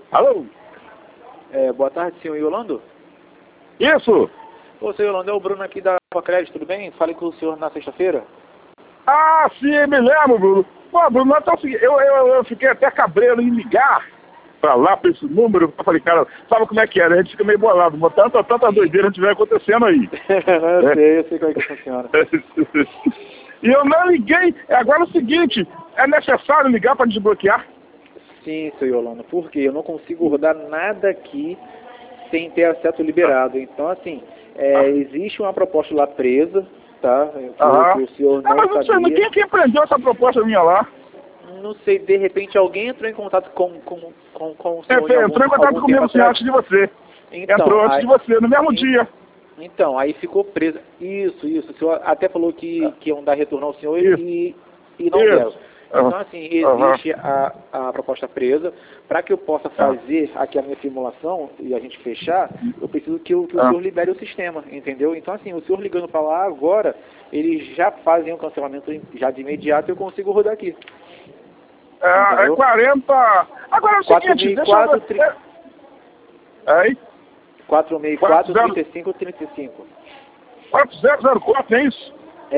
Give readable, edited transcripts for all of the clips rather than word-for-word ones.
Alô? Boa tarde, senhor Yolando. Isso? Ô, senhor Yolando, é o Bruno aqui da Crédito, tudo bem? Falei com o senhor na sexta-feira. Ah, sim, me lembro, Bruno. Pô, Bruno, então, eu fiquei até cabreiro em ligar pra lá, pra esse número. Eu falei, cara, sabe como é que era? A gente fica meio bolado. Tanta doideira tiver acontecendo aí. Eu sei como é que funciona. E eu não liguei. Agora é o seguinte, é necessário ligar para desbloquear? Sim, senhor Yolando, porque eu não consigo rodar nada aqui sem ter acesso liberado. Então, assim, existe uma proposta lá presa, tá? Que o senhor não mas sabia. quem prendeu essa proposta minha lá? Não sei, de repente alguém entrou em contato com o senhor. Entrou em contato comigo sim, antes de você. Então, entrou antes de você, no mesmo dia. Então, aí ficou presa. Isso. O senhor até falou que iam dar retorno ao senhor e não deram. Então, assim, existe a proposta presa. Para que eu possa fazer aqui a minha simulação e a gente fechar, eu preciso que o senhor libere o sistema, entendeu? Então, assim, o senhor ligando para lá agora, eles já fazem o cancelamento já de imediato e eu consigo rodar aqui. É 40... Agora é o seguinte, deixa eu ver... Aí? 464 35 35. 4004, é isso?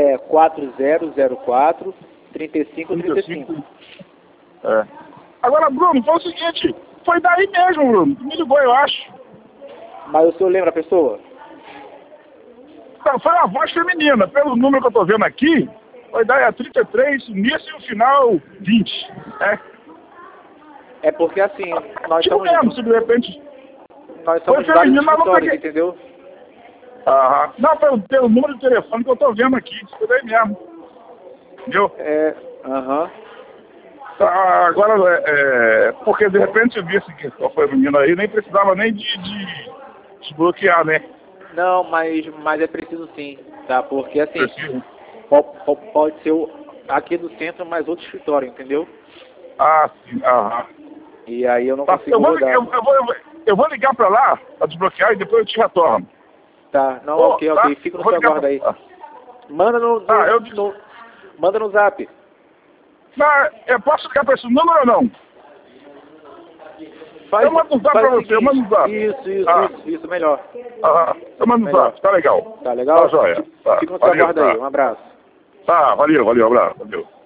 4004 35 35. Agora, Bruno, foi o seguinte, foi daí mesmo, Bruno, me ligou, eu acho. Mas o senhor lembra a pessoa? Não, foi a voz feminina, pelo número que eu tô vendo aqui, foi daí 33, início e o final 20. É porque assim, nós tipo estamos... mesmo, se de repente... Nós somos vários escritórios, entendeu? Não, pelo número de telefone que eu tô vendo aqui, isso daí mesmo. Entendeu? Agora, porque de repente eu vi assim, que foi a menina aí, nem precisava nem de desbloquear, né? Não, mas é preciso sim, tá? Porque assim, Preciso. pode ser aqui do centro, mas outro escritório, entendeu? Sim, E aí eu não consigo rodar. Eu vou ligar pra lá, pra desbloquear, e depois eu te retorno. Tá, não, ok, fica no seu aguardo aí. Manda manda no zap. Eu posso ligar pra esse número ou não? Eu mando um zap pra você, eu mando um zap. Isso, melhor. Eu mando um zap, tá legal. Tá legal? Tá joia. Fica no seu aguardo aí, um abraço. Valeu, abraço. Valeu.